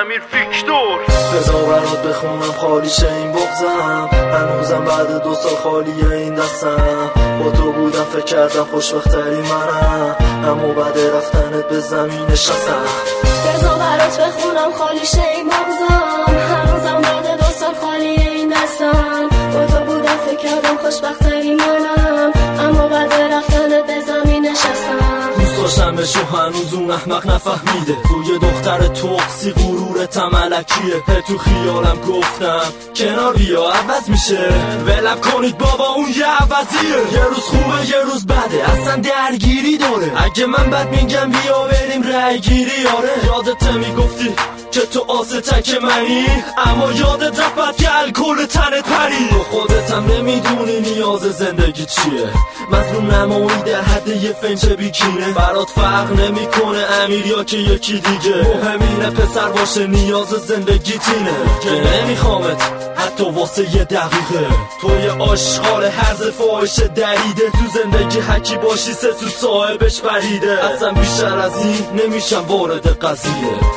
امیر ویکتور. بذار برات بخونم خالی شه این بغضم، هنوزم بعد 2 سال خالیه این دستم. با تو بودم فکر کردم خوشبختری منم، اما بعد رفتنت به زمین نشستم. بذار برات بخونم خالی شه این بغضم، هنوزم بعد 2 سال خالیه این دستم. با تو بودم فکر کردم خوشبختری منم، اما بعد رفتنت به زمین نشستم. دوست داشتم بشو هنوز اون احمق نفهمیده، توی دختر توقسی غرورت ملکیه. تو خیالم گفتم کنار بیا عوض میشه، ولم کنید بابا اون یه عوضیه. یه روز خوبه یه روز بده، اصلا درگیری داره. اگه من بد میگم بیا بریم رای گیری. آره یادت میگفتی که تو آسه تک منی، اما یادت رفت بعد که الکل تنت پری. تو خودت هم نمیدونی نیاز زندگی چیه، مظلوم نمایی در حد یه فنچ بیکینه. برات فرق نمیکنه امیر یا که یکی دیگه، مهم اینه پسر باشه نیاز زندگی تینه. که نمیخوامت حتی واسه یه دقیقه، تو یه آشغال هرز فاحش دریده. تو زندگی حکی باشی 3 سو صاحبش بریده. اصلا بیشتر از این نمیشم وارد قضیه.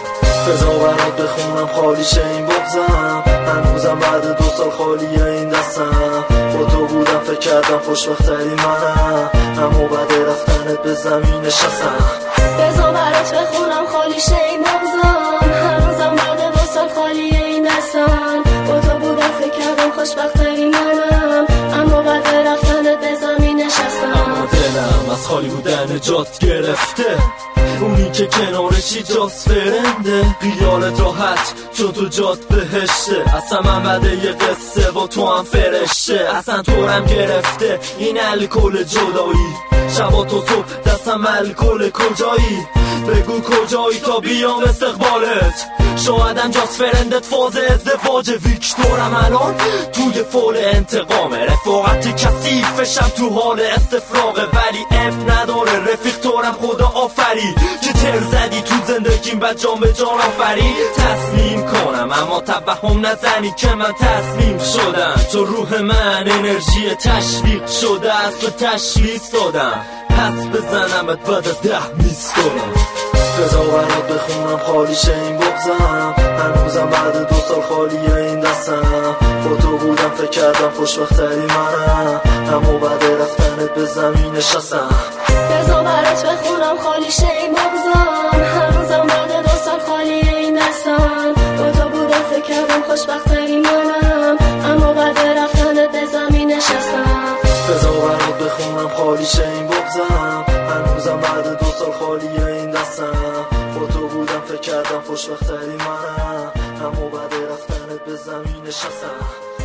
بذار برات بخونم خالی شه این بغضم، هنوزم بعد 2 سال خالیه این دستم. با تو بودم فکر کردم خوشبختری منم، اما بعد رفتنت به زمین نشستم. بذار برات بخونم خالی شه این بغضم، هنوزم بعد 2 سال خالیه این دستم. با تو بودم فکر کردم خوشبختری منم، اما بعد رفتنت به زمین نشستم. اما دلم از خالی بودن جات گرفته، اونی که کنارشی جاست فرنده. خیالت راحت چون تو جات بهشته، اصلا من بده یه قصه با تو هم فرشته. اصلا تورم گرفته این الکل جدایی، شبا تو صبح دستم الکل کجایی. بگو کجایی تا بیام استقبالت، شایدم جاست فرندت فاز ازدواج. ویکتورم الان توی فول انتقامه، رفاقت کثیفشم تو حال استفراغه. ولی اب نداره رفیق تورم خدا آفری، که تر زدی تو زندگیم بعد جان به جان آفری. تسلیم کنم اما توهم نزنی که من تسلیم شدم، چون روح من انرژی تشویق شده است و تشخیص دادم. پس بزنمت بعد از 10 میستونم. بذار برات بخونم خالی شه این بغضم، هنوزم بعد 2 سال خالیه این دستم. با تو بودم فکر کردم خوشبختری منم، اما بعد رفتنت به زمین نشستم. بذار برات بخونم خالی شه این بغضم، هنوزم بعد 2 سال خالیه این دستم. با تو بودم فکر کردم خوشبختری منم، اما بعد رفتنت به زمین نشستم. بذار برات بخونم خالی شه این بغضم، هنوزم بعد 2 سال خالیه این دستم. با تو بودم فکر کردم خوشبختری منم، اما بعد رفتنت به زمین نشستم.